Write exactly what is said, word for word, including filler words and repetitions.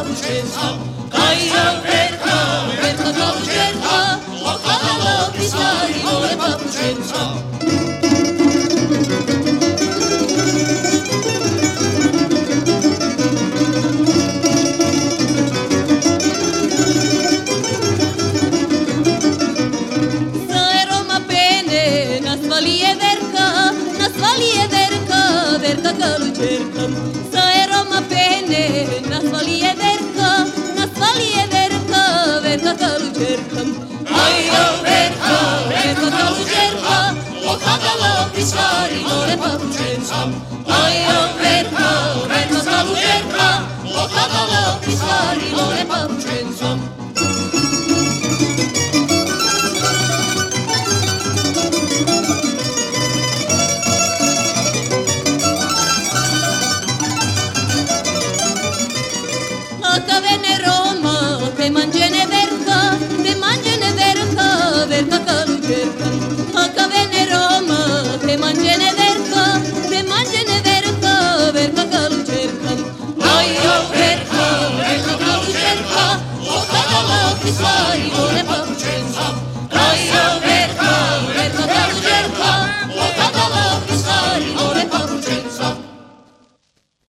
papučenca. Ajo, Verka, Verka kaluđerka, okladalo ti stari vole papučenca. Verka kaluđerka, sa eroma pene, nasvali je Verka, nasvali je Verka, Verka kaluđerka. Ajo, Verka, Verka kaluđerka, okladala ti stari vole papučenca. Ajo, Verka, Verka kaluđerka, okladala ti stari vole papučenca.